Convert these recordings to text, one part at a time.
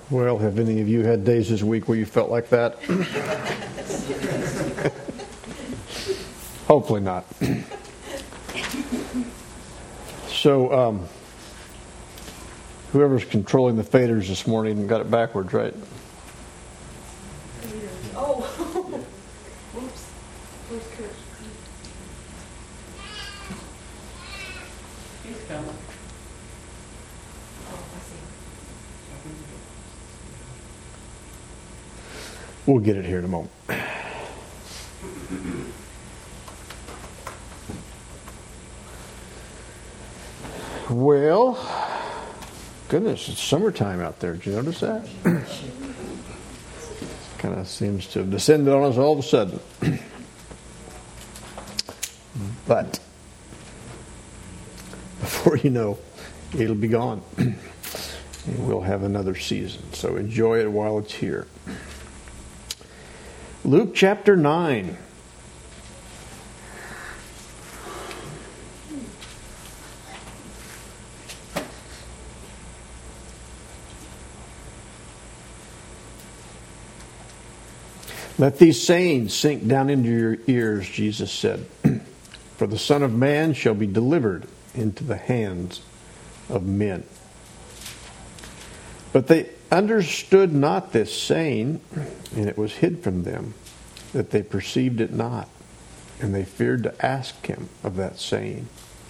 Well, have any of you had days this week where you felt like that? Hopefully not. So, whoever's controlling the faders this morning got it backwards, right? Oh, whoops. Where's Kurt? He's coming. Oh, I see. We'll get it here in a moment. Well, goodness, it's summertime out there. Did you notice that? Kind of seems to have descended on us all of a sudden. But before you know, it'll be gone. And we'll have another season. So enjoy it while it's here. Luke chapter 9. Let these sayings sink down into your ears, Jesus said. For the Son of Man shall be delivered into the hands of men. But they understood not this saying, and it was hid from them, that they perceived it not, and they feared to ask him of that saying.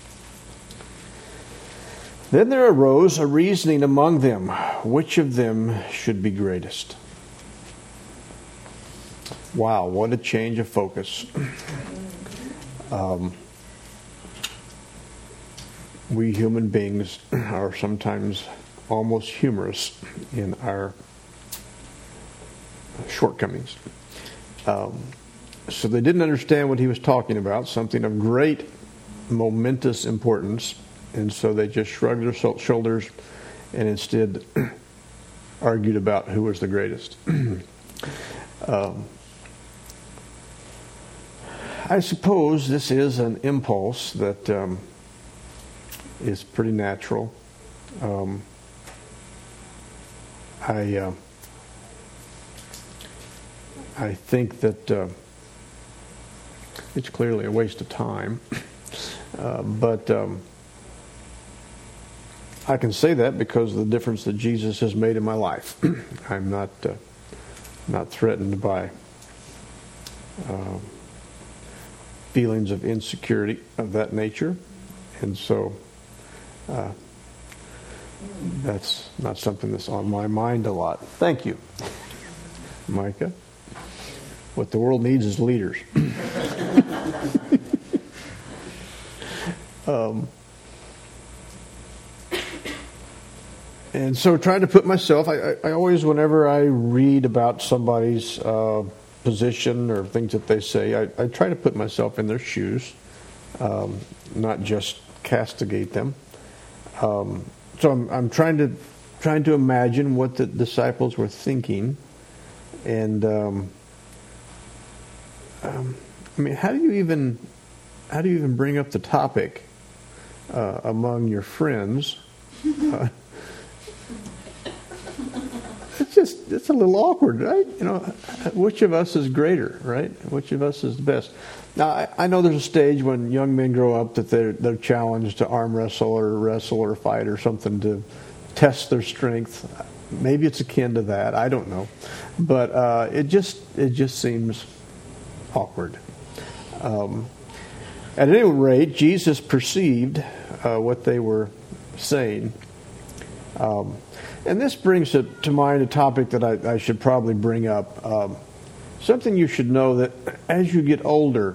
Then there arose a reasoning among them, which of them should be greatest. Wow, what a change of focus. We human beings are sometimes almost humorous in our shortcomings. So they didn't understand what he was talking about, something of great momentous importance, and so they just shrugged their shoulders and instead argued about who was the greatest. I suppose this is an impulse that is pretty natural. I think that it's clearly a waste of time, but I can say that because of the difference that Jesus has made in my life. I'm not threatened by feelings of insecurity of that nature, and so that's not something that's on my mind a lot. Thank you, Micah. What the world needs is leaders. And so trying to put myself, I always, whenever I read about somebody's position or things that they say, I try to put myself in their shoes, not just castigate them. So I'm trying to imagine what the disciples were thinking, and I mean, how do you even bring up the topic among your friends? It's a little awkward, right? You know, which of us is greater, right? Which of us is the best? Now, I know there's a stage when young men grow up that they're challenged to arm wrestle or fight or something to test their strength. Maybe it's akin to that. I don't know, but it just seems awkward. At any rate, Jesus perceived what they were saying. And this brings to mind a topic that I should probably bring up. Something you should know, that as you get older,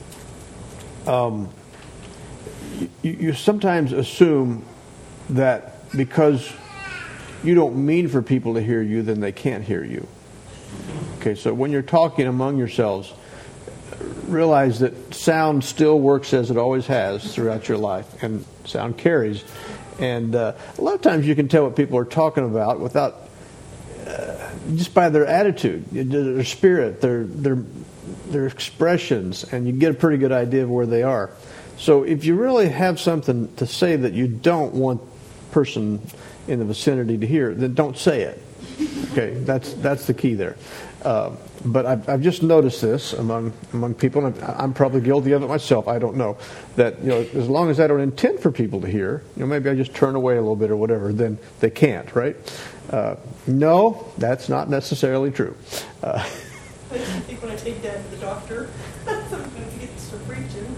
you sometimes assume that because you don't mean for people to hear you, then they can't hear you. Okay, so when you're talking among yourselves, realize that sound still works as it always has throughout your life, and sound carries. And a lot of times you can tell what people are talking about without just by their attitude, their spirit, their expressions, and you get a pretty good idea of where they are. So if you really have something to say that you don't want person in the vicinity to hear, then don't say it. Okay, that's the key there. But I've just noticed this among people, and I'm probably guilty of it myself. I don't know that as long as I don't intend for people to hear, maybe I just turn away a little bit or whatever. Then they can't, right? No, that's not necessarily true. I think when I take Dad to the doctor, sometimes he gets to preaching.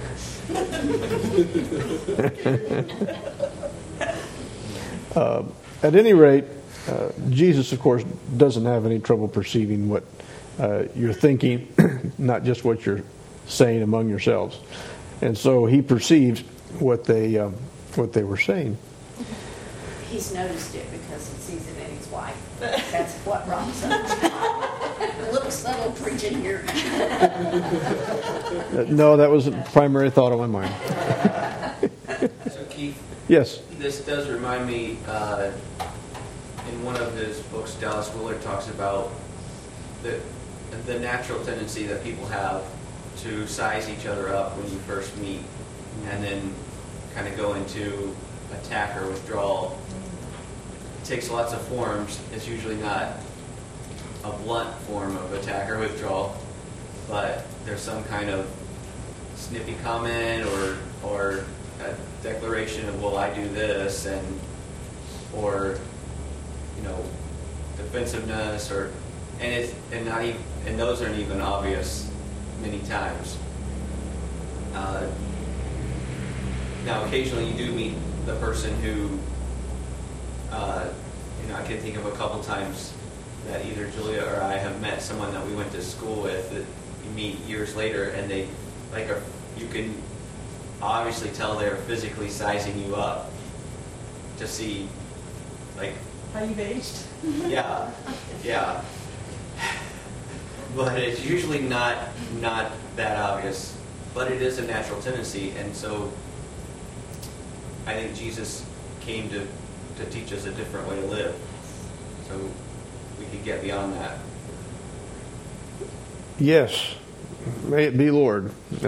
At any rate, Jesus, of course, doesn't have any trouble perceiving what you're thinking, not just what you're saying among yourselves. And so he perceived what they were saying. He's noticed it because he sees it in his wife. That's what wrongs him. A little subtle preaching here. No, that was the primary thought on my mind. So Keith, Yes. this does remind me, in one of his books, Dallas Willard talks about the natural tendency that people have to size each other up when you first meet and then kind of go into attack or withdrawal. It takes lots of forms. It's usually not a blunt form of attack or withdrawal, but there's some kind of snippy comment or a declaration of, well, I do this, or defensiveness, and those aren't even obvious many times. Now, occasionally you do meet the person who, I can think of a couple times that either Julia or I have met someone that we went to school with that you meet years later, and they you can obviously tell they're physically sizing you up to see, How you've aged? yeah. But it's usually not that obvious. But it is a natural tendency, and so I think Jesus came to teach us a different way to live. So we could get beyond that. Yes. May it be, Lord. Is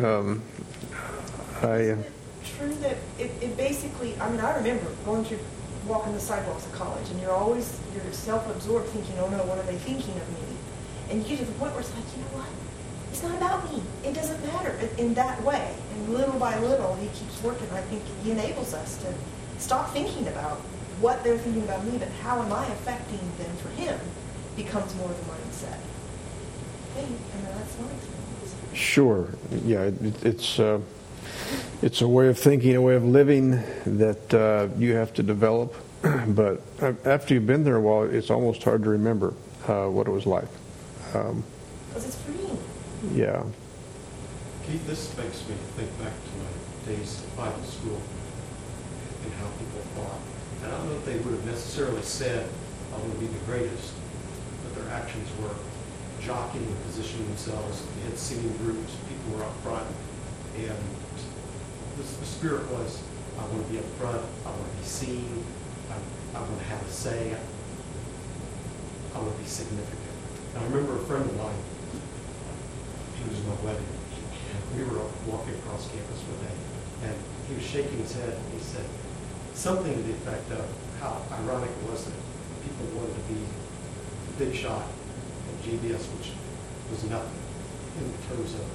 it true that it basically, I remember walking the sidewalks of college, and you're self-absorbed thinking, oh no, what are they thinking of me? And you get to the point where it's like, you know what? It's not about me. It doesn't matter in that way. And little by little, he keeps working. I think he enables us to stop thinking about what they're thinking about me, but how am I affecting them for him becomes more the mindset. And that's my experience. Sure. Yeah, it's a way of thinking, a way of living that you have to develop. But after you've been there a while, it's almost hard to remember what it was like. Because it's freeing. Yeah. Keith, this makes me think back to my days at Bible school and how people thought. And I don't know if they would have necessarily said, I want to be the greatest, but their actions were jockeying and positioning themselves. They had singing groups, people were up front, and the spirit was, I want to be up front, I want to be seen, I want to have a say, I want to be significant. And I remember a friend of mine, he was in my wedding, and we were walking across campus one day, and he was shaking his head, and he said something to the effect of how ironic it was that people wanted to be the big shot at GBS, which was nothing in terms of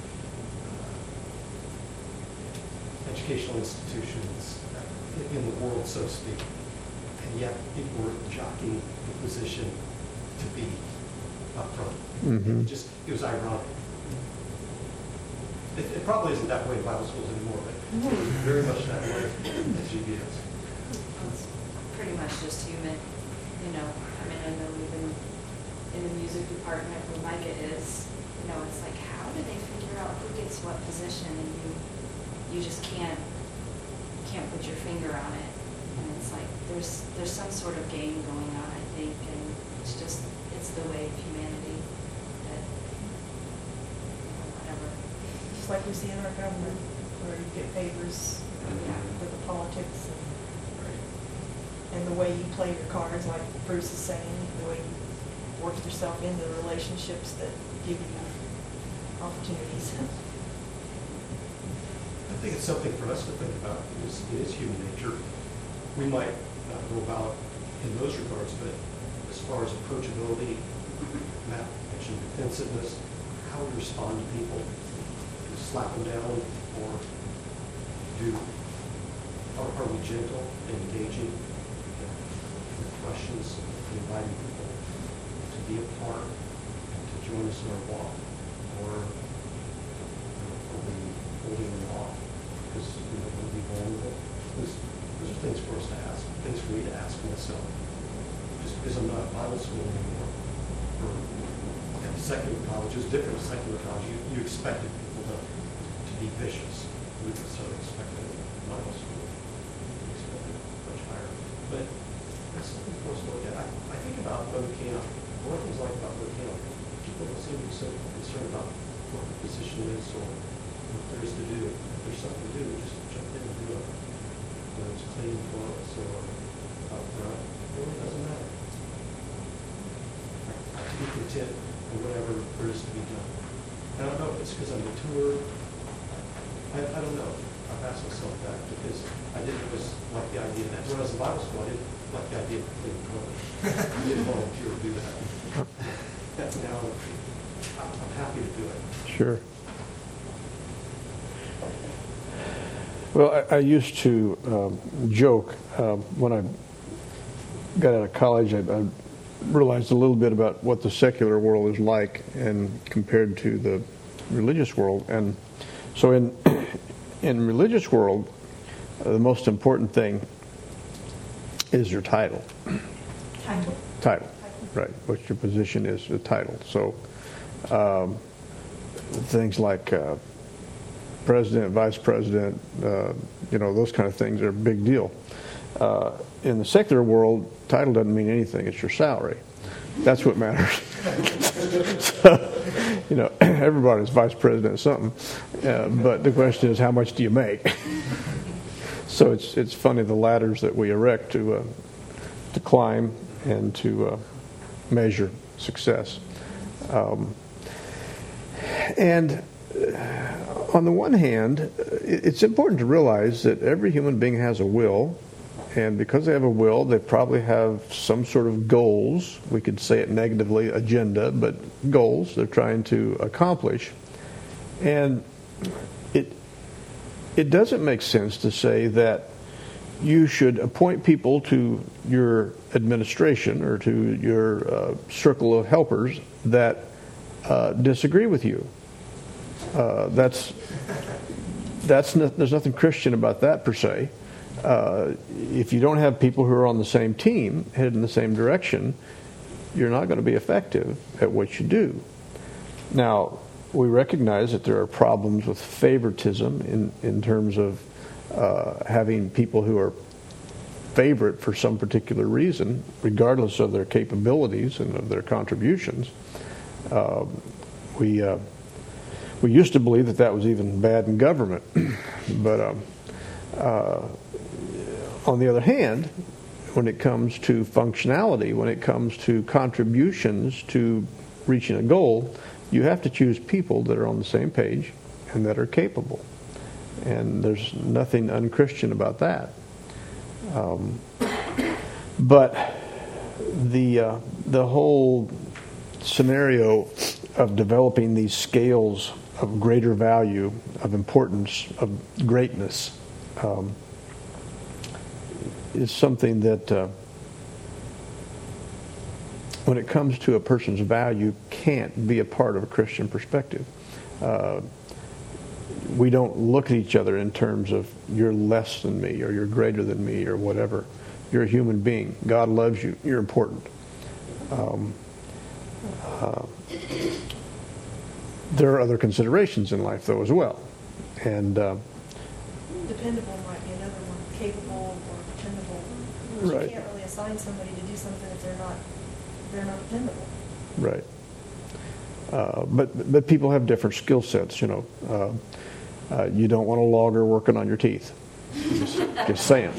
educational institutions in the world, so to speak. And yet people were jockeying the position to be up front. Mm-hmm. It was ironic. It probably isn't that way in Bible schools anymore, but it was very much that way at GBS. It's pretty much just human, I know even in the music department where Micah is, it's like, how do they figure out who gets what position, and you just can't put your finger on it, and it's like there's some sort of game going on, I think, and it's the way of humanity that whatever. Just like we see in our government, where you get favors with the politics and the way you play your cards, like Bruce is saying, the way you work yourself into the relationships that give you opportunities. I think it's something for us to think about. It is human nature. We might not go about in those regards, but as far as approachability, Matt mentioned defensiveness, how we respond to people, do slap them down, or are we gentle and engaging in questions, inviting people to be a part, to join us in our walk, or are we holding them off because we don't want to be vulnerable? Those are things for us to ask, things for me to ask myself. Just because I'm not at Bible school anymore, or at the secular college, it's different at secular college. You expected people to be vicious. We didn't necessarily expect it at Bible school. We expected it much higher. But that's something for us to look at. I think about boot camp. One of the things I like about boot camp, people don't seem to be so concerned about what the position is or what there is to do. If there's something to do, just jump in and do it. Whether it's cleaning toilets or out front, it really doesn't matter. I can be content with whatever there is to be done. I don't know if it's because I'm mature. I don't know. I've asked myself that because I didn't always like the idea that when I was in Bible school, I didn't like the idea of cleaning toilets. I didn't volunteer to do that. Now I'm happy to do it. Sure. Well, I used to joke when I got out of college. I realized a little bit about what the secular world is like, and compared to the religious world. And so, in religious world, the most important thing is your title. Title, right? What your position is, the title. So, things like president, vice president, those kind of things are a big deal. In the secular world, title doesn't mean anything. It's your salary. That's what matters. So, everybody's vice president of something. But the question is, how much do you make? So it's funny, the ladders that we erect to climb and to measure success. And on the one hand, it's important to realize that every human being has a will, and because they have a will, they probably have some sort of goals. We could say it negatively, agenda, but goals they're trying to accomplish. And it doesn't make sense to say that you should appoint people to your administration or to your circle of helpers that disagree with you. There's nothing Christian about that per se. If you don't have people who are on the same team, headed in the same direction, you're not going to be effective at what you do. Now, we recognize that there are problems with favoritism in terms of having people who are favorite for some particular reason, regardless of their capabilities and of their contributions. We used to believe that was even bad in government, but on the other hand, when it comes to functionality, when it comes to contributions to reaching a goal, you have to choose people that are on the same page and that are capable. And there's nothing unchristian about that. But the whole scenario of developing these scales of greater value, of importance, of greatness, is something that, when it comes to a person's value, can't be a part of a Christian perspective. We don't look at each other in terms of you're less than me or you're greater than me or whatever. You're a human being. God loves you. You're important. There are other considerations in life, though, as well. And dependable might be another one. Capable or dependable. Right. You can't really assign somebody to do something if they're not dependable. right. But people have different skill sets. You don't want a logger working on your teeth. Just saying.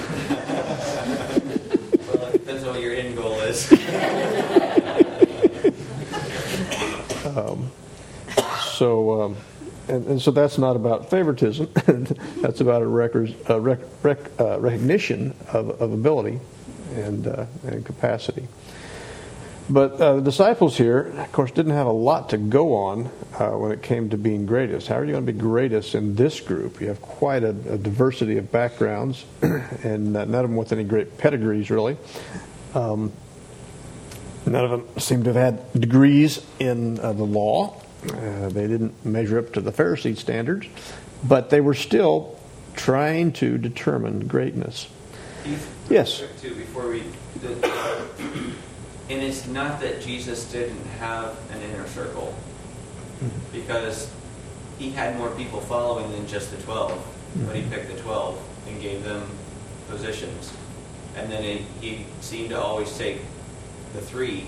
Well, it depends on what your end goal is. So that's not about favoritism. That's about a recognition of ability and capacity. But the disciples here, of course, didn't have a lot to go on when it came to being greatest. How are you going to be greatest in this group? You have quite a diversity of backgrounds, and none of them with any great pedigrees, really. None of them seem to have had degrees in the law. They didn't measure up to the Pharisee standards, but they were still trying to determine greatness. Yes. Too, before we, and it's not that Jesus didn't have an inner circle, because he had more people following than just the 12, but he picked the 12 and gave them positions, and then he seemed to always take the 3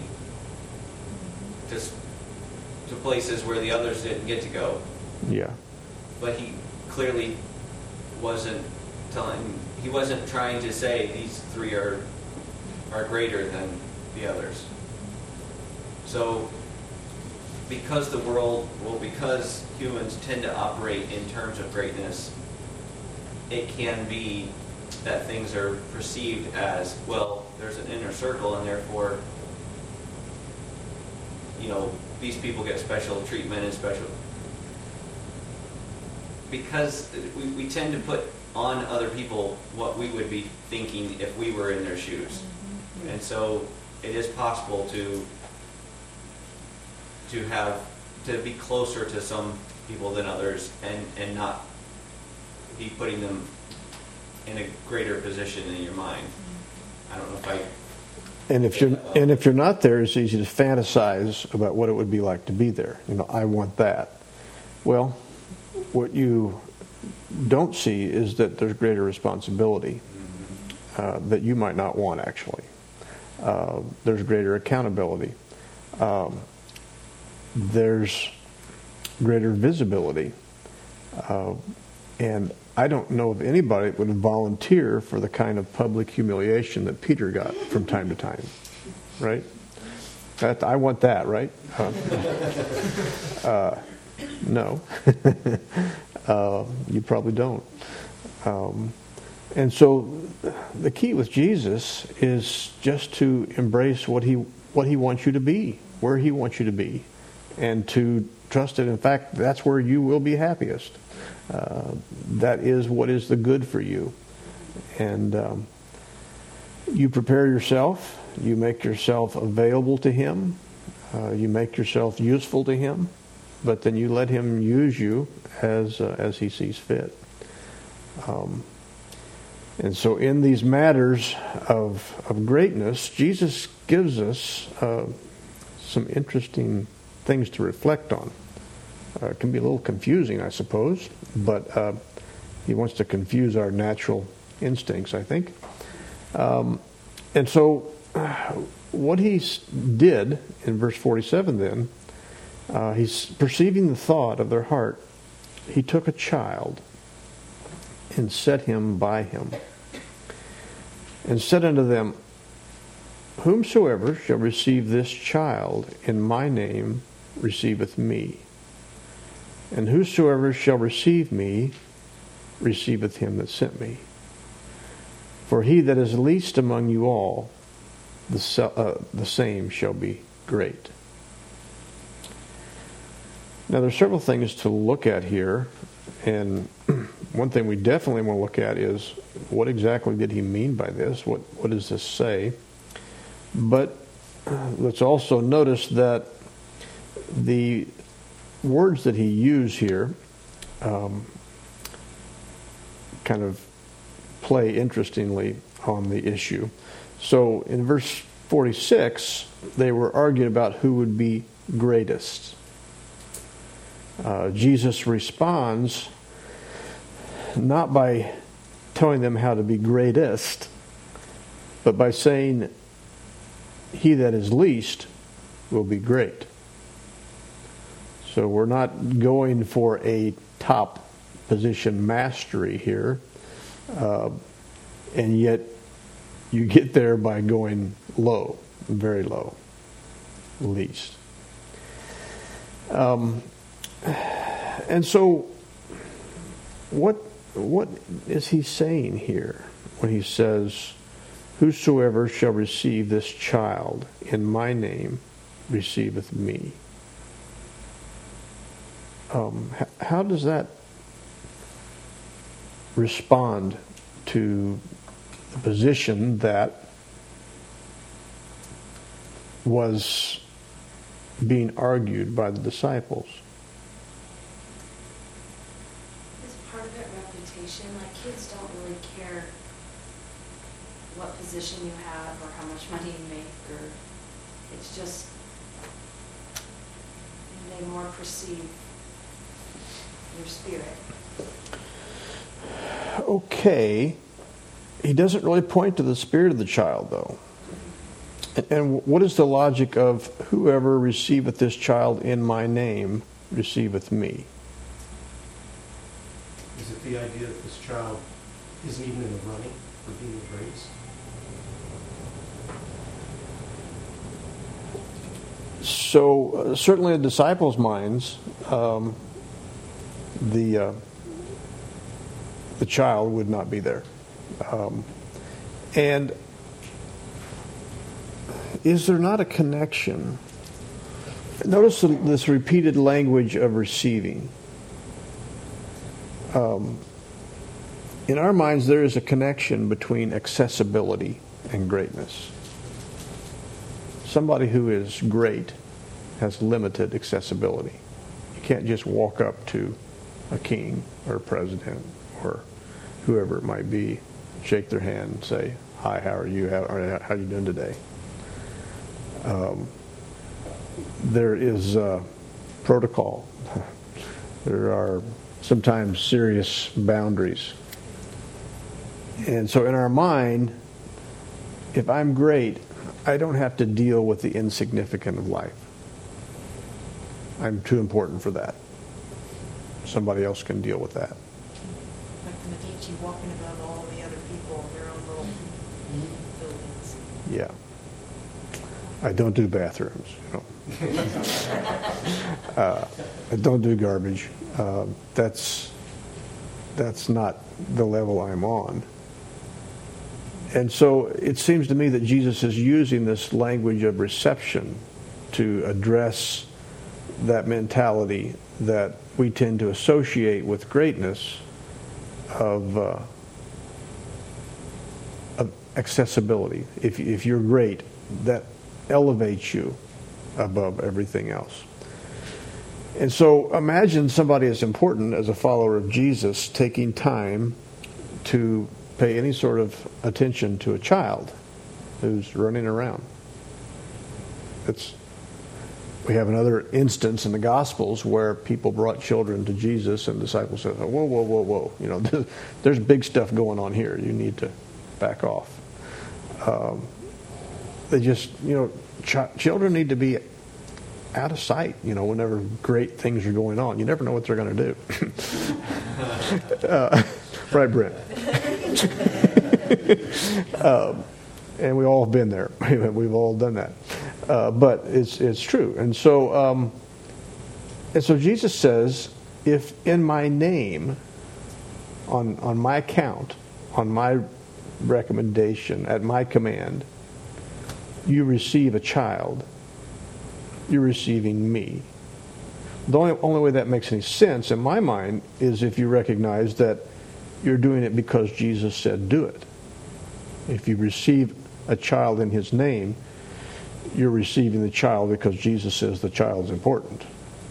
to places where the others didn't get to go. Yeah. But he clearly wasn't trying to say these 3 are greater than the others. So because humans tend to operate in terms of greatness, it can be that things are perceived as, well, there's an inner circle, and therefore, these people get special treatment and special. Because we tend to put on other people what we would be thinking if we were in their shoes. And so it is possible to be closer to some people than others and not be putting them in a greater position in your mind. I don't know if I... And if you're not there, it's easy to fantasize about what it would be like to be there. I want that. Well, what you don't see is that there's greater responsibility that you might not want, actually. There's greater accountability. There's greater visibility. And I don't know of anybody that would volunteer for the kind of public humiliation that Peter got from time to time. Right? I want that, right? No. You probably don't. And so the key with Jesus is just to embrace what he wants you to be, where he wants you to be, and to trust that, in fact, that's where you will be happiest. That is what is the good for you. And you prepare yourself. You make yourself available to him. You make yourself useful to him. But then you let him use you as he sees fit. And so in these matters of greatness, Jesus gives us some interesting things to reflect on. It can be a little confusing, I suppose, but he wants to confuse our natural instincts, I think. And so what he did in verse 47 then, he's perceiving the thought of their heart. He took a child and set him by him, and said unto them, Whomsoever shall receive this child in my name receiveth me. And whosoever shall receive me receiveth him that sent me. For he that is least among you all, the same shall be great. Now there's several things to look at here, and one thing we definitely want to look at is what exactly did he mean by this? What does this say? But let's also notice that the words that he used here kind of play interestingly on the issue. So in verse 46, they were arguing about who would be greatest. Jesus responds not by telling them how to be greatest, but by saying, he that is least will be great. So we're not going for a top position mastery here, and yet you get there by going low, very low, least. And so what is he saying here when he says, whosoever shall receive this child in my name receiveth me. How does that respond to the position that was being argued by the disciples? Is part of it reputation? Like, kids don't really care what position you have or how much money you make, or it's just they more perceive your spirit. Okay. He doesn't really point to the spirit of the child, though. And what is the logic of whoever receiveth this child in my name receiveth me? Is it the idea that this child isn't even in the running for being raised? So certainly in the disciples' minds, the child would not be there. And is there not a connection? Notice this repeated language of receiving. In our minds, there is a connection between accessibility and greatness. Somebody who is great has limited accessibility. You can't just walk up to a king or a president or whoever it might be, shake their hand and say, "Hi, how are you? How are you doing today?" There is protocol. There are sometimes serious boundaries. And so in our mind, if I'm great, I don't have to deal with the insignificant of life. I'm too important for that. Somebody else can deal with that. Like the Medici walking above all the other people in their own little buildings. Yeah. I don't do bathrooms. I don't do garbage. That's not the level I'm on. And so it seems to me that Jesus is using this language of reception to address that mentality that we tend to associate with greatness of accessibility. If you're great, that elevates you above everything else. And so imagine somebody as important as a follower of Jesus taking time to pay any sort of attention to a child who's running around. We have another instance in the Gospels where people brought children to Jesus and disciples said, "Whoa, whoa, whoa, whoa. There's big stuff going on here. You need to back off." They just, children need to be out of sight, whenever great things are going on. You never know what they're going to do. Right, Brent? And we all have been there. We've all done that. But it's true. And so Jesus says, if in my name, on my account, on my recommendation, at my command, you receive a child, you're receiving me. The only way that makes any sense in my mind is if you recognize that you're doing it because Jesus said do it. If you receive a child in his name, you're receiving the child because Jesus says the child's important.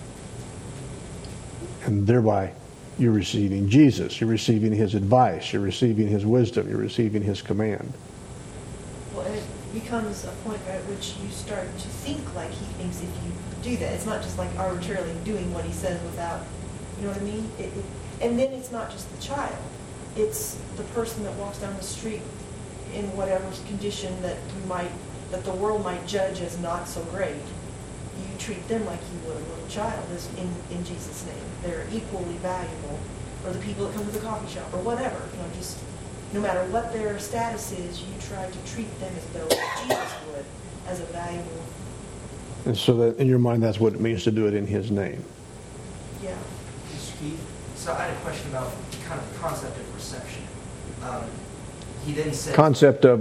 And thereby, you're receiving Jesus. You're receiving his advice. You're receiving his wisdom. You're receiving his command. Well, and it becomes a point at which you start to think like he thinks if you do that. It's not just like arbitrarily doing what he says without, you know what I mean? And then it's not just the child. It's the person that walks down the street in whatever condition that the world might judge as not so great. You treat them like you would a little child in Jesus' name. They're equally valuable. Or the people that come to the coffee shop or whatever. Just no matter what their status is, you try to treat them as though Jesus would, as a valuable. And so that in your mind, that's what it means to do it in his name. Yeah. So I had a question about kind of the concept of reception. He then said... Concept of what?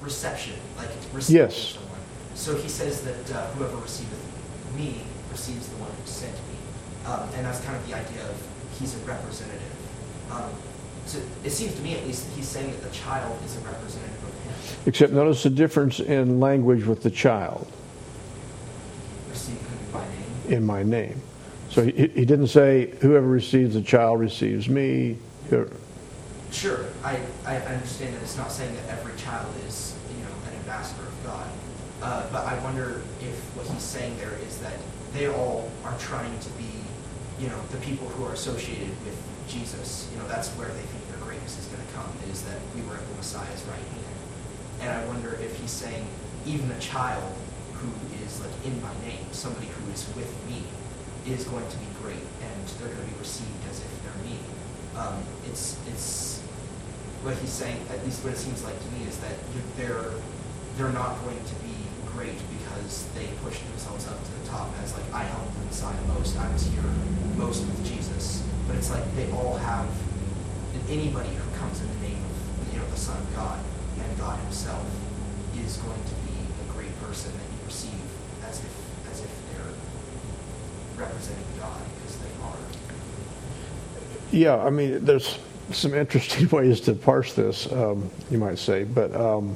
reception, like receiving Yes. someone. So he says that whoever receiveth me receives the one who sent me. And that's kind of the idea of he's a representative. So it seems to me, at least, that he's saying that the child is a representative of him. Except notice the difference in language with the child. Receive him by name. In my name. So he didn't say, whoever receives the child receives me. Sure, I understand that it's not saying that every child is, an ambassador of God. But I wonder if what he's saying there is that they all are trying to be, the people who are associated with Jesus. That's where they think their greatness is going to come, is that we were at the Messiah's right hand. And I wonder if he's saying even a child who is like in my name, somebody who is with me, is going to be great, and they're going to be received as if they're me. It's what he's saying, at least what it seems like to me, is that they're not going to be great because they pushed themselves up to the top as like, I helped the Messiah most, I was here most with Jesus. But it's like they all have, anybody who comes in the name of the Son of God and God Himself is going to be a great person that you receive as if they're representing God, because they are. Yeah, I mean, there's some interesting ways to parse this, you might say. But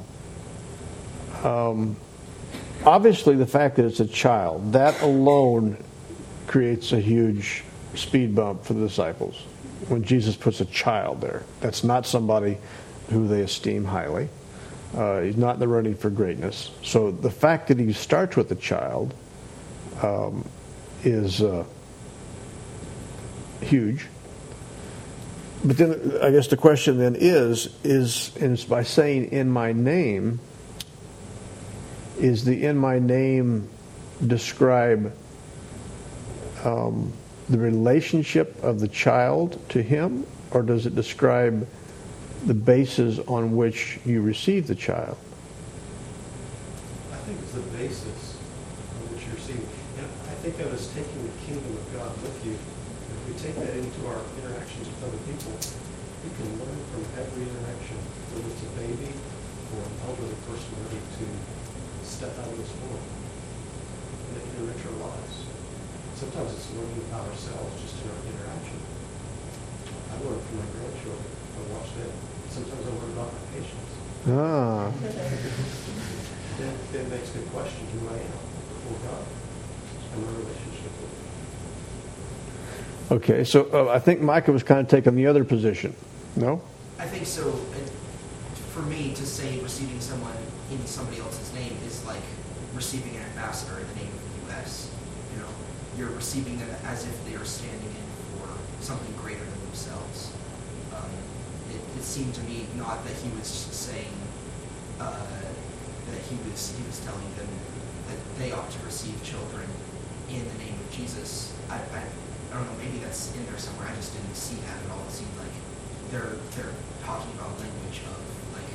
obviously the fact that it's a child, that alone creates a huge speed bump for the disciples. When Jesus puts a child there, that's not somebody who they esteem highly. He's not in the running for greatness. So the fact that he starts with a child is huge. But then I guess the question then is by saying in my name, is the in my name describe the relationship of the child to him, or does it describe the basis on which you receive the child? I think it's the basis on which you're seeing. And I think of it as taking the kingdom of God with you. If we take that into our interactions with other people, we can learn from every interaction, whether it's a baby or an elderly person ready to step out of this world. And it can enrich our lives. Sometimes it's learning about ourselves just in our interaction. I learn from my grandchildren. I watch them. Sometimes I learn about my patients. Ah. Then it makes me question who I am before God and my relationship with Him. Okay, so I think Micah was kind of taking the other position. No? I think so. For me, to say receiving someone in somebody else's name is like receiving an ambassador in the name of the U.S. You're receiving them as if they are standing in for something greater than themselves. It seemed to me not that he was saying that he was telling them that they ought to receive children in the name of Jesus. I don't know, maybe that's in there somewhere. I just didn't see that at all. It seemed like they're talking about language of like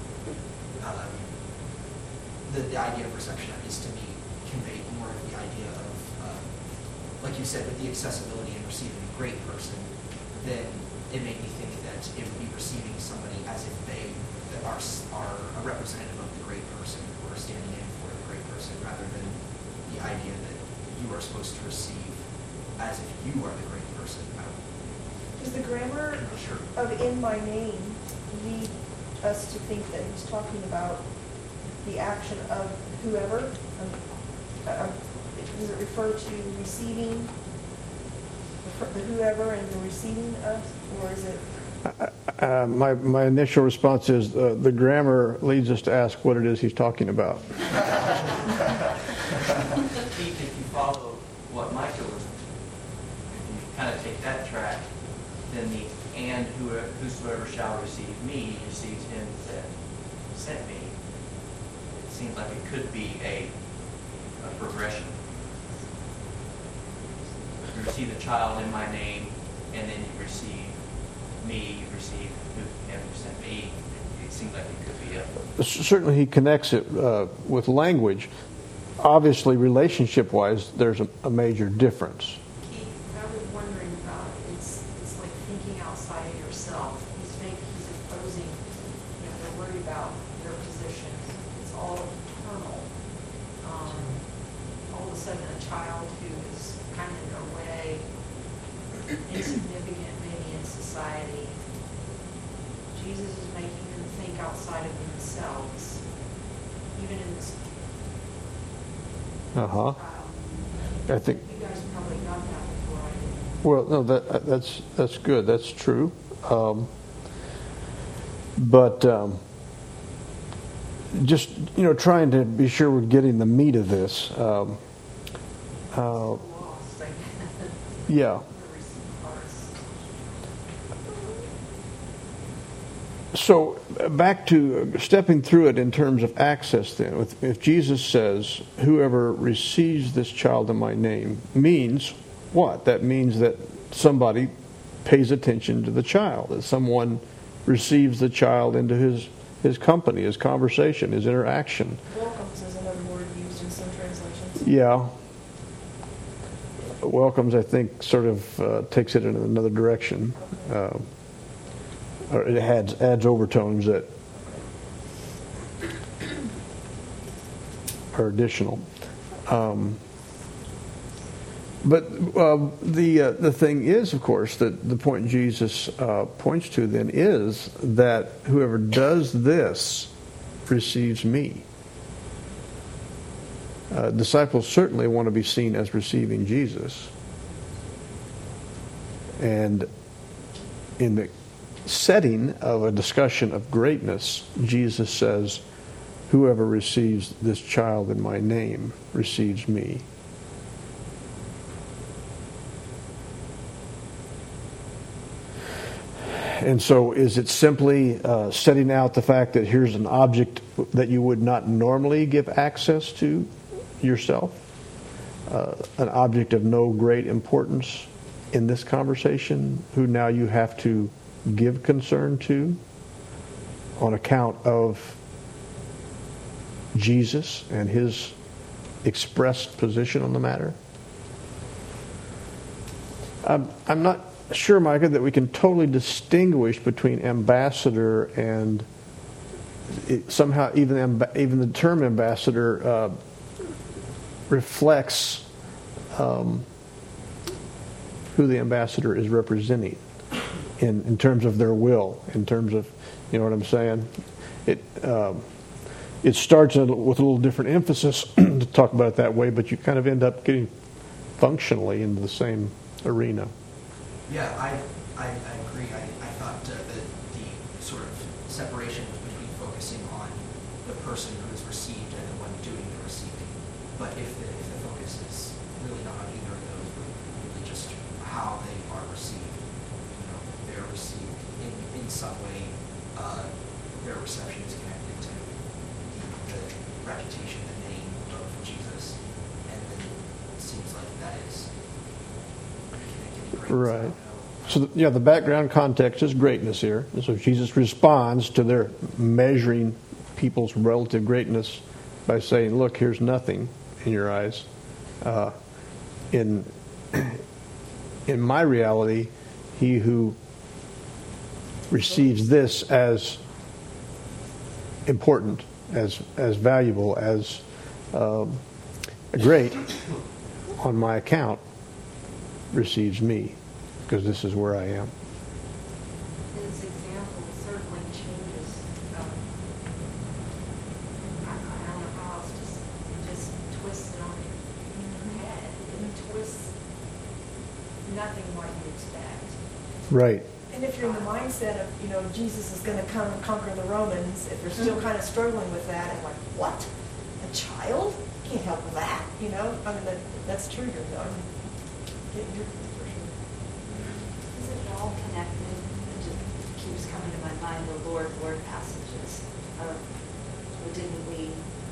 the idea of reception is to me conveyed more of the idea of like you said, with the accessibility and receiving a great person, then it made me think that it would be receiving somebody as if they are a representative of the great person or standing in for the great person, rather than the idea that you are supposed to receive as if you are the great person. Does the grammar Sure. of in my name lead us to think that he's talking about the action of whoever? Does it refer to receiving the whoever and the receiving of, or is it? My initial response is the grammar leads us to ask what it is he's talking about. Keith, if you follow what Micah was, if you kind of take that track, then the and whosoever shall receive me receives him that sent me. It seems like it could be a progression. You receive the child in my name, and then you receive me, you receive him who sent me. It seems like it could be a... Certainly he connects it with language. Obviously, relationship-wise, there's a major difference. Keith, I was wondering about, it's like thinking outside of yourself. He's opposing, they're worried about their positions. It's all eternal. All of a sudden, a child who is kind of in their way, insignificant maybe in society, Jesus is making them think outside of themselves, even in this. I think. You guys probably got that before I did. Well, no, that's good. That's true. But just trying to be sure we're getting the meat of this. Lost, I guess. Yeah. So back to stepping through it in terms of access then. If Jesus says, whoever receives this child in my name, means what? That means that somebody pays attention to the child, that someone receives the child into his company, his conversation, his interaction. Welcomes is another word used in some translations. Yeah. Welcomes, I think, sort of takes it in another direction. Or it adds overtones that are additional. But the thing is, of course, that the point Jesus points to then is that whoever does this receives me. Disciples certainly want to be seen as receiving Jesus. And in the setting of a discussion of greatness, Jesus says, whoever receives this child in my name receives me. And so is it simply setting out the fact that here's an object that you would not normally give access to yourself? An object of no great importance in this conversation, who now you have to give concern to on account of Jesus and his expressed position on the matter? I'm not sure, Micah, that we can totally distinguish between ambassador and somehow even the term ambassador reflects who the ambassador is representing in terms of their will, in terms of, you know what I'm saying? It starts with a little different emphasis to talk about it that way, but you kind of end up getting functionally into the same arena. Yeah, I agree. I thought that the sort of separation was between focusing on the person who is received and the one doing the receiving. But if the focus is really not on either of those, but really just how they are received, they're received in some way, their reception is connected to the reputation, the name of Jesus, and then it seems like that is right. So, the background context is greatness here. And so Jesus responds to their measuring people's relative greatness by saying, look, here's nothing in your eyes. In my reality, he who receives this as important, as valuable, as great on my account, receives me, because this is where I am. His example certainly changes. I don't know how else it just twists it on your head. It twists nothing what you expect. Right. And if you're in the mindset of, Jesus is going to come and conquer the Romans, if you're still kind of struggling with that, and like, what? A child? Can't help with that, that's true. Is it all connected? It just keeps coming to my mind, the Lord passages of, didn't we,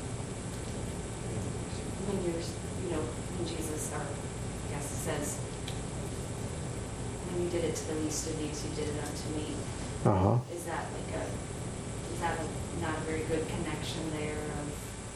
when Jesus, says, when you did it to the least of these, you did it unto me. Uh-huh. Is that not a very good connection there of,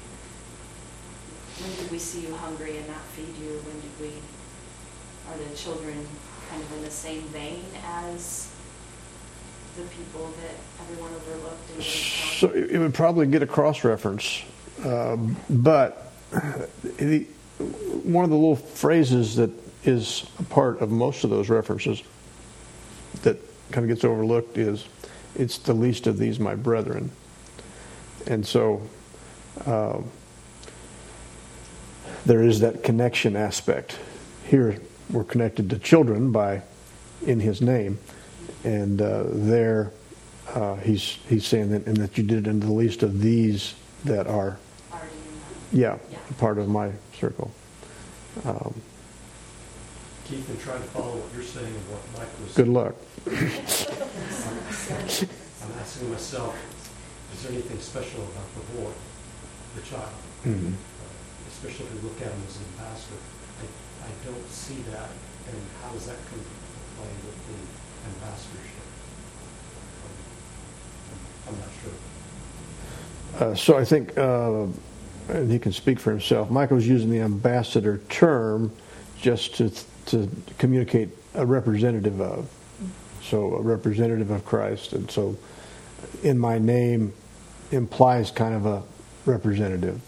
when did we see you hungry and not feed you? When did we, are the children kind of in the same vein as the people that everyone overlooked and didn't So count? it would probably get a cross-reference. But one of the little phrases that is a part of most of those references that kind of gets overlooked is, it's the least of these my brethren. And so there is that connection aspect. Here we're connected to children in his name, and there he's saying that, and that you did it in the least of these that are, Already in yeah, Yeah. part of my circle. Keith, and try to follow what you're saying and what Mike was Good luck. I'm asking myself, is there anything special about the boy, the child? Mhm. Especially if you look at him as an ambassador. I don't see that, and how does that come into play with the ambassadorship? I'm not sure. So I think, and he can speak for himself, Michael's using the ambassador term just to communicate a representative of. So a representative of Christ. And so in my name implies kind of a representative.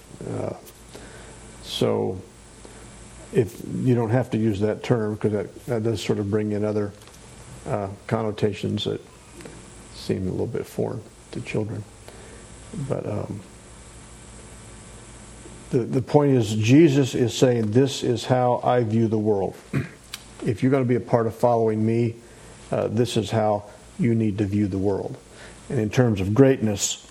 So if you don't have to use that term, because that does sort of bring in other connotations that seem a little bit foreign to children. But the point is, Jesus is saying, this is how I view the world. If you're going to be a part of following me, this is how you need to view the world. And in terms of greatness,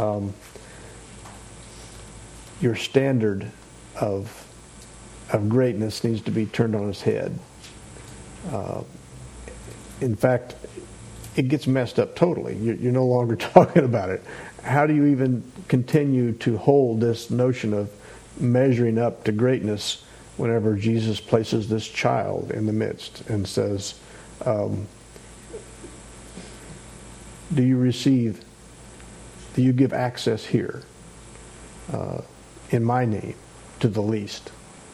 your standard of greatness needs to be turned on its head. In fact, it gets messed up totally. You're no longer talking about it. How do you even continue to hold this notion of measuring up to greatness whenever Jesus places this child in the midst and says, do you give access here in my name to the least?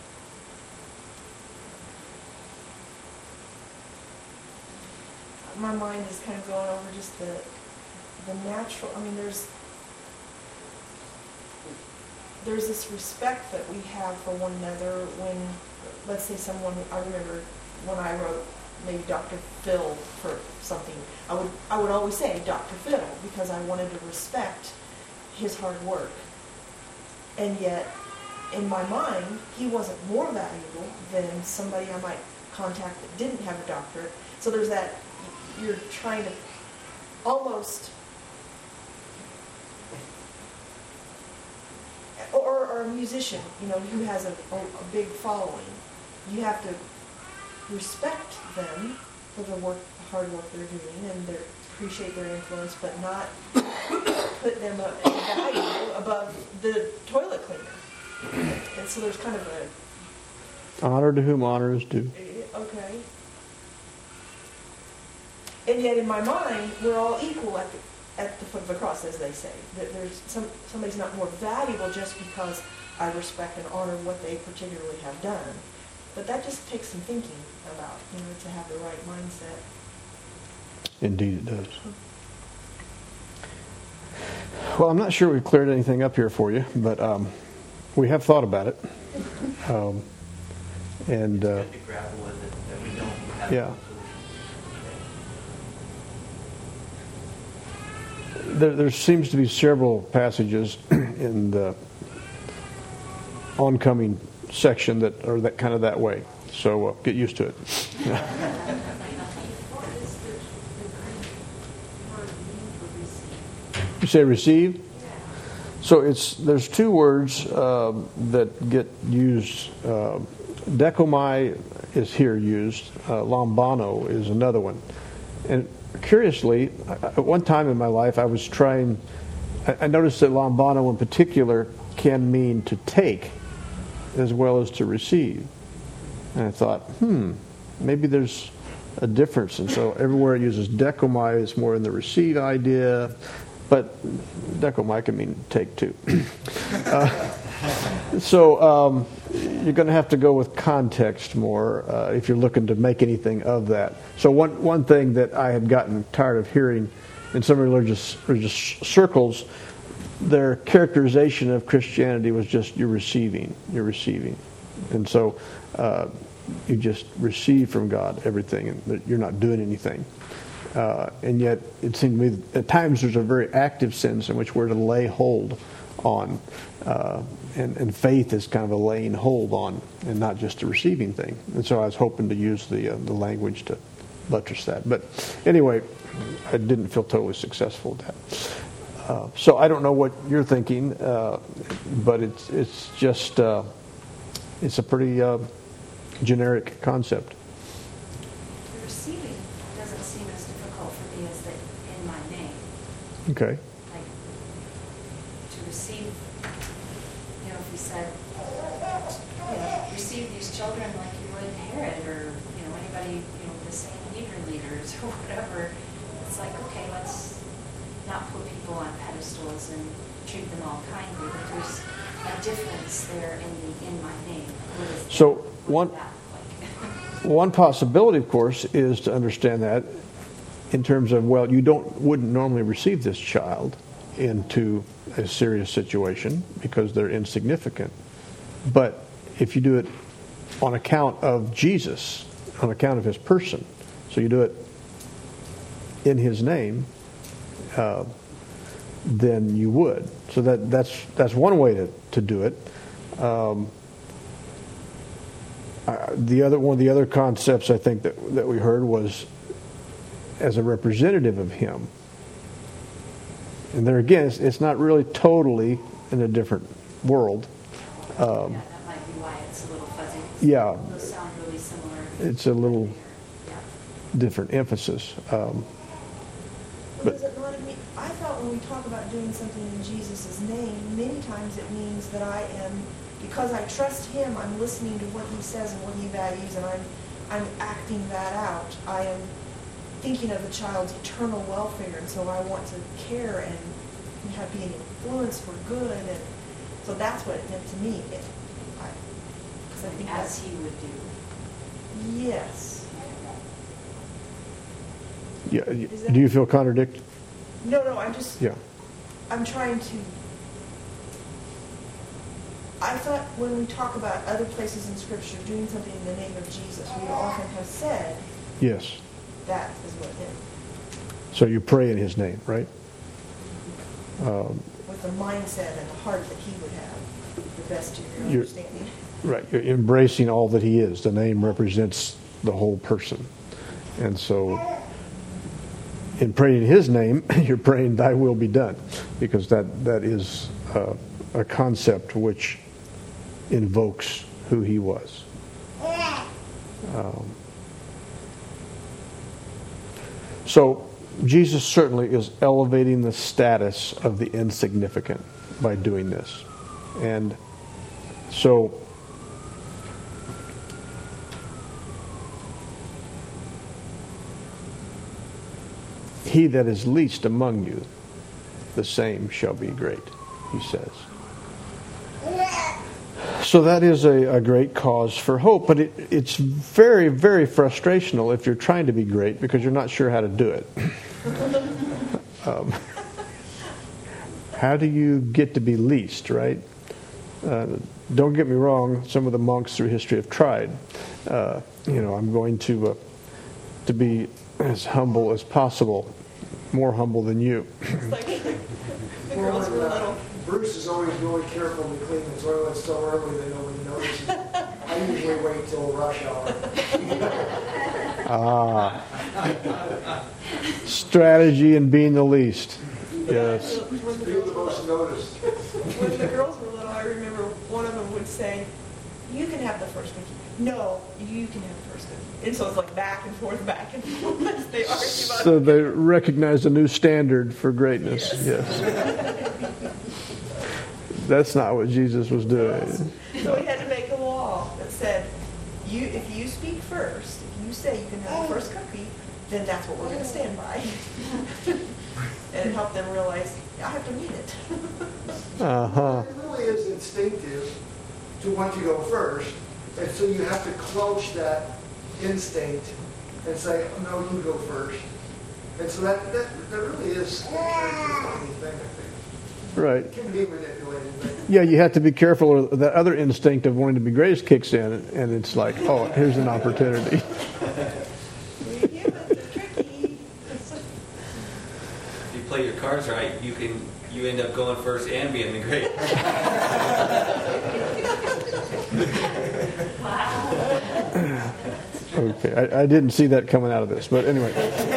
My mind is kind of going over just the natural, I mean, there's this respect that we have for one another when, let's say someone, I remember when I wrote maybe Dr. Phil for something, I would always say Dr. Phil because I wanted to respect his hard work. And yet, in my mind, he wasn't more valuable than somebody I might contact that didn't have a doctorate. So there's that, you're trying to almost, or a musician, who has a big following. You have to respect them for the hard work they're doing, and appreciate their influence, but not put them up in value above the toilet cleaner. And so there's kind of a honor to whom honor is due. Okay. And yet in my mind, we're all equal at the foot of the cross, as they say. That there's somebody's not more valuable just because I respect and honor what they particularly have done. But that just takes some thinking about, to have the right mindset. Indeed it does. Well, I'm not sure we've cleared anything up here for you, but we have thought about it. And It's good to grapple with it, that we don't have yeah. a solution. There seems to be several passages in the oncoming section that are that kind of that way. So get used to it. You say receive? So there's two words that get used. Dekomai is here used. Lambano is another one. And curiously, at one time in my life, I was trying. I noticed that lambano in particular can mean to take as well as to receive. And I thought, maybe there's a difference. And so everywhere it uses dekomai, it's more in the receive idea. But dekomai can mean take too. So you're going to have to go with context more if you're looking to make anything of that. So one thing that I had gotten tired of hearing in some religious circles, their characterization of Christianity was just you're receiving, and so you just receive from God everything, and you're not doing anything. And yet, it seemed to me at times there's a very active sense in which we're to lay hold on, and faith is kind of a laying hold on, and not just a receiving thing. And so I was hoping to use the language to buttress that. But anyway, I didn't feel totally successful with that. So I don't know what you're thinking, but it's just it's a pretty generic concept. The receiving doesn't seem as difficult for me as the in my name. Okay. Like, to receive, if you said, receive these children like you would Herod or, anybody, the Sanhedrin leaders or whatever. It's like, okay, let's not put people on pedestals and treat them all kindly, but there's a difference there in my name. So What does that look like? one possibility, of course, is to understand that in terms of, well, you wouldn't normally receive this child into a serious situation because they're insignificant. But if you do it on account of Jesus, on account of his person, so you do it in his name, then you would. So that's one way to do it. One of the other concepts I think that we heard was as a representative of him. And there again, it's not really totally in a different world. That might be why it's a little fuzzy. Yeah. Those sound really similar. It's a little Yeah. different emphasis. But does it not mean, I thought when we talk about doing something in Jesus' name, many times it means that I am, because I trust him, I'm listening to what he says and what he values, and I'm acting that out. I am thinking of the child's eternal welfare, and so I want to care and be an influence for good, and so that's what it meant to me. Because I think As that's, he would do. yes. Yeah. Is that- Do you feel contradicted? No, Yeah. I'm trying to, I thought when we talk about other places in Scripture doing something in the name of Jesus, we often have said Yes. that is what it meant, So you pray in his name, right? with the mindset and the heart that he would have, the best of your You're- understanding. Right. You're embracing all that he is. The name represents the whole person. And so in praying in his name, you're praying thy will be done, because that is a concept which invokes who he was. So Jesus certainly is elevating the status of the insignificant by doing this. And so he that is least among you, the same shall be great, he says. So that is a great cause for hope, but it's very, very frustrational if you're trying to be great because you're not sure how to do it. How do you get to be least, right? Don't get me wrong, some of the monks through history have tried. I'm going to be as humble as possible, more humble than you. It's like the girls were little. Bruce is always really careful to clean the toilets so early that nobody notices. I usually wait till rush hour. Strategy and being the least. Yes. When the Be girls the most noticed. when the girls were little, I remember one of them would say, "You can have the first cookie." "No, you can have the first cookie." And so it's like back and forth. As they argue about So it. they recognize a new standard for greatness. Yes. That's not what Jesus was doing. So we had to make a law that said, if you speak first, if you say you can have the first cookie, then that's what we're going to stand by. And it helped them realize, I have to mean it. Uh-huh. It really is instinctive to want to go first, and so you have to cloche that instinct and say, "No, you go first." And so that really is a character-defining thing, I think. Right. It can be manipulated, but Yeah, you have to be careful, or that other instinct of wanting to be greatest kicks in, and it's like, oh, here's an opportunity. We humans are tricky. If you play your cards right, you end up going first and being the great. Okay, I didn't see that coming out of this, but anyway.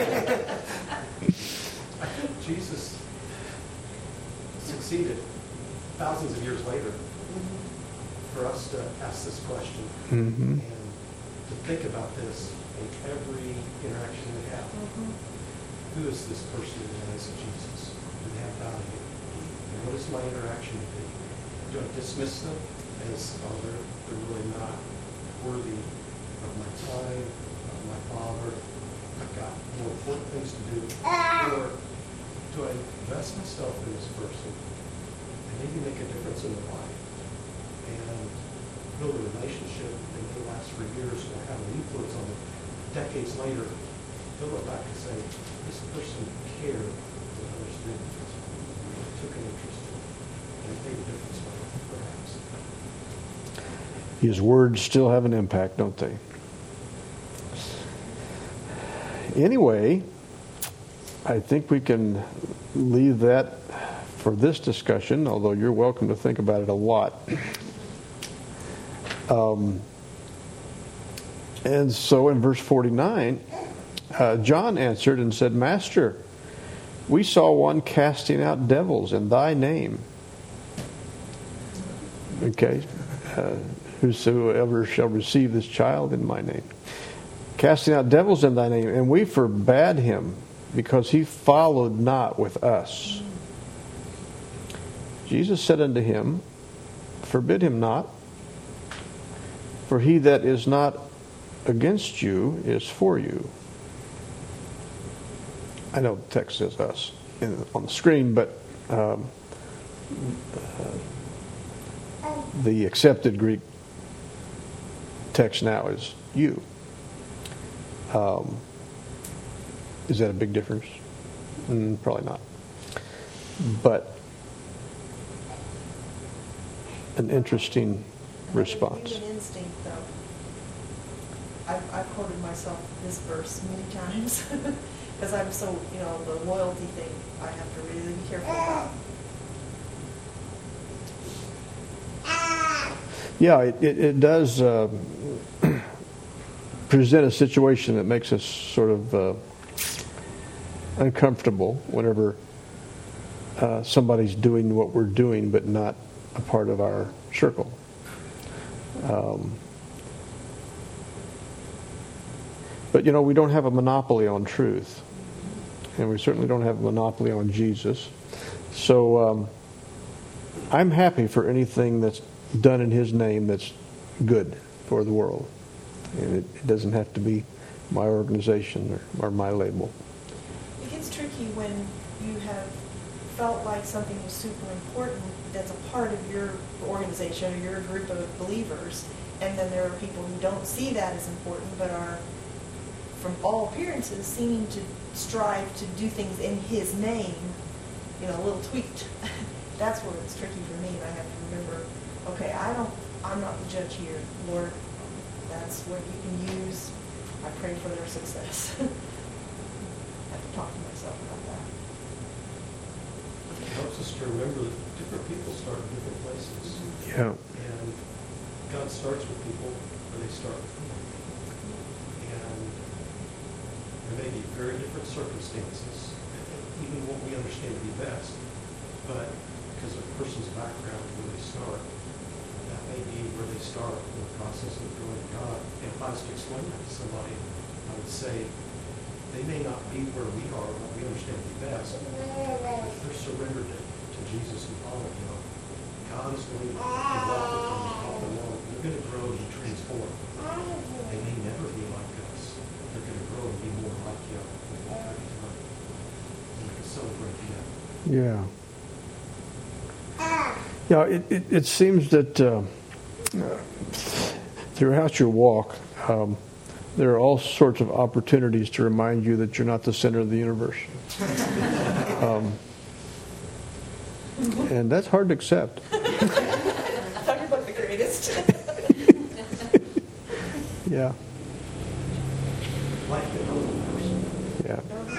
I think Jesus succeeded thousands of years later for us to ask this question Mm-hmm. and to think about this in every interaction we have. Who is this person in the eyes of Jesus? Do they have value? And what is my interaction with them? Do I dismiss them as, oh, they're really not worthy of my time, of my father? I've got more important things to do. Or do I invest myself in this person and maybe make a difference in their life and build a relationship that may last for years or have an influence on them decades later? They'll look back and say, this person cared what others did, took an interest in it, and it made a difference in my life, perhaps. His words still have an impact, don't they? Anyway, I think we can leave that for this discussion, although you're welcome to think about it a lot. And so in verse 49, John answered and said, Master, we saw one casting out devils in thy name. Okay. Whosoever shall receive this child in my name. Casting out devils in thy name. And we forbade him, because he followed not with us. Jesus said unto him, Forbid him not, for he that is not against you is for you. I know the text says us on the screen, but the accepted Greek text now is you. Is that a big difference? Probably not. But an interesting response. Human instinct, though. I've quoted myself this verse many times because I'm so, the loyalty thing I have to really be careful about. Yeah, it does present a situation that makes us sort of uncomfortable whenever somebody's doing what we're doing but not a part of our circle. But we don't have a monopoly on truth, and we certainly don't have a monopoly on Jesus. So I'm happy for anything that's done in his name that's good for the world. And it doesn't have to be my organization or my label. It gets tricky when you have felt like something was super important that's a part of your organization or your group of believers, and then there are people who don't see that as important but are, from all appearances, seeming to strive to do things in his name, a little tweaked. That's where it's tricky for me, and I have to remember, okay, I'm not the judge here. Lord, that's what you can use. I pray for their success. I have to talk to myself about that. It helps us to remember that different people start in different places. Yeah. And God starts with people where they start with Him. And there may be very different circumstances, even what we understand to be best, but because of a person's background, where they start, that may be where they start in the process of growing God. And if I was to explain that to somebody, I would say, they may not be where we are, what we understand to be best, but if they're surrendered to Jesus and following Him, God is going to walk with them and help them along. They're going to grow and be transformed. They may never be like us. They're going to grow and be more like Him every time. And we can celebrate Him. Yeah. Yeah, it seems that throughout your walk, there are all sorts of opportunities to remind you that you're not the center of the universe. And that's hard to accept. Talk about the greatest. Yeah, Like the other person. yeah.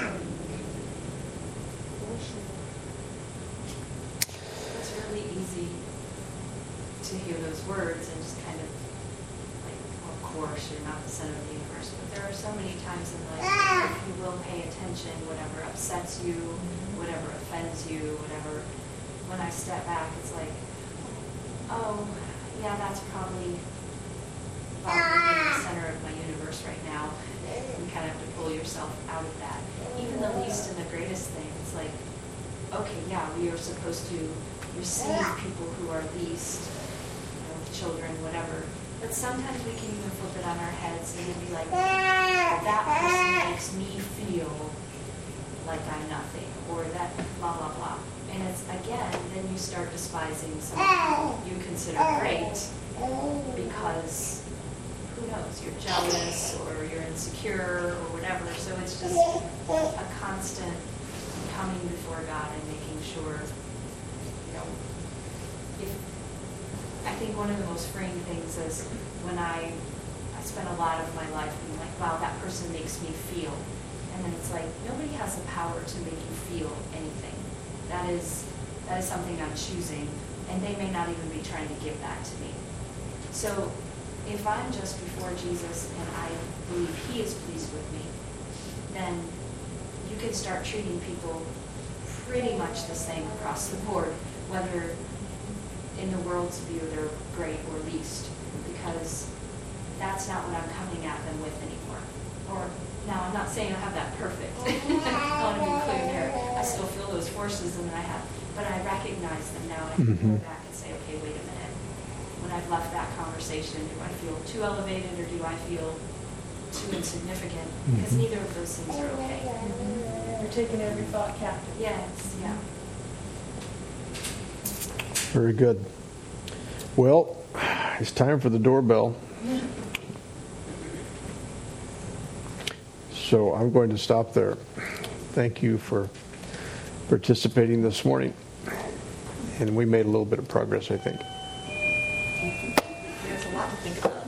It's really easy to hear those words and just kind of like, of course, you're not the center of the universe. But there are so many times in life, if you will pay attention, whatever upsets you, whatever offends you, whatever, when I step back, it's like, oh, yeah, that's probably being the center of my universe right now. You kind of have to pull yourself out of that. Even the least and the greatest thing, it's like, okay, yeah, we are supposed to receive people who are least, children, whatever. But sometimes we can even flip it on our heads and be like, that person makes me feel like I'm nothing, or that blah, blah, blah. And it's, again, then you start despising someone you consider great because, who knows, you're jealous or you're insecure or whatever. So it's just a constant coming before God and making sure, I think one of the most freeing things is when I spent a lot of my life being like, wow, that person makes me feel. And then it's like, nobody has the power to make you feel anything. That is something I'm choosing, and they may not even be trying to give that to me. So if I'm just before Jesus and I believe he is pleased with me, then you can start treating people pretty much the same across the board, whether in the world's view they're great or least, because that's not what I'm coming at them with anymore. Or now, I'm not saying I have that perfect. I want to be clear there. I still feel those forces and but I recognize them now. I can go back and say, okay, wait a minute. When I've left that conversation, do I feel too elevated or do I feel too insignificant? Because neither of those things are okay. You're taking every thought captive. Yes, yeah. Very good. Well, it's time for the doorbell. So I'm going to stop there. Thank you for participating this morning. And we made a little bit of progress, I think. There's a lot to think about.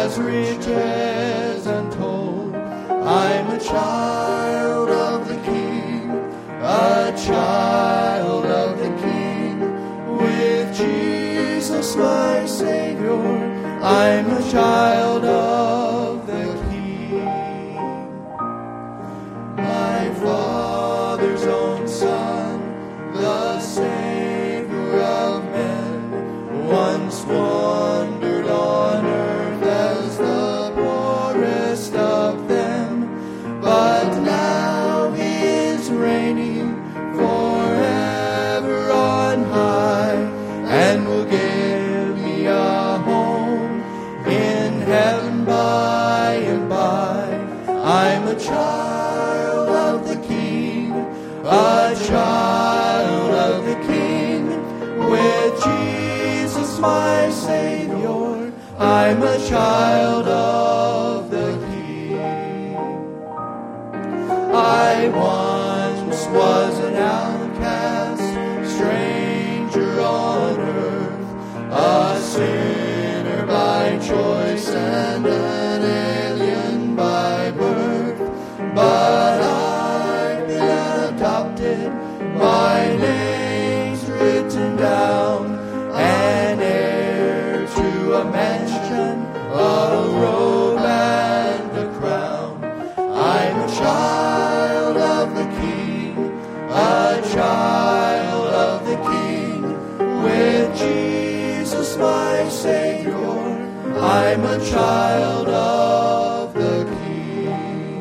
has riches untold. I'm a child of the King, a child of the King. With Jesus my Savior, I'm a child of the King. My Father's own Son, the Savior of men, once wandered on earth as the poorest of them, but now he is reigning forever on high, and will give me a home in heaven by and by. I'm a child of the King, a child of the King. With Jesus my Savior, I'm a child of the King. I once was an outcast, stranger on earth, a sinner by choice and an alien by birth. But I've been adopted, my name's written down, an heir to a mansion, a robe and a crown. I'm a child of the King, a child of the King. With Jesus my Savior, I'm a child of the King.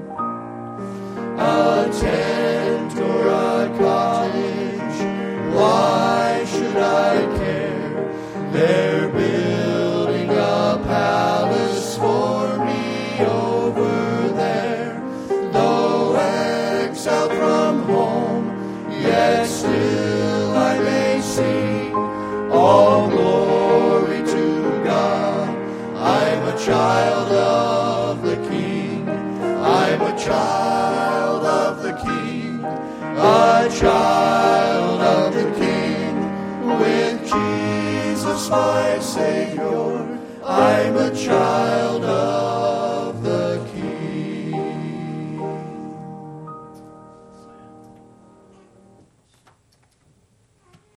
A tent or a cottage, why should I care? They're building a palace for me over there. Though exiled from home, yet still I may sing all glory to God. I'm a child of the King, I'm a child of the King, a child of the King. With Jesus my Savior, I'm a child of